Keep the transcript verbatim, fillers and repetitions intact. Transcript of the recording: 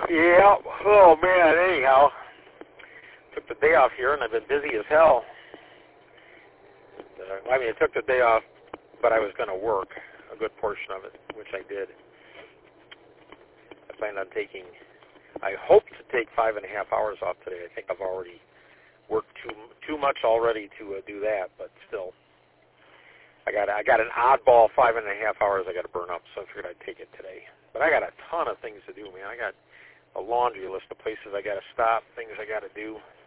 Yeah. Oh man. Anyhow, took the day off here, and I've been busy as hell. Uh, I mean, I took the day off, but I was going to work a good portion of it, which I did. I plan on taking. I hope to take five and a half hours off today. I think I've already worked too too much already to uh, do that, but still, I got I got an oddball five and a half hours I got to burn up, so I figured I'd take it today. But I got a ton of things to do, man. I got a laundry list of places I got to stop, things I got to do.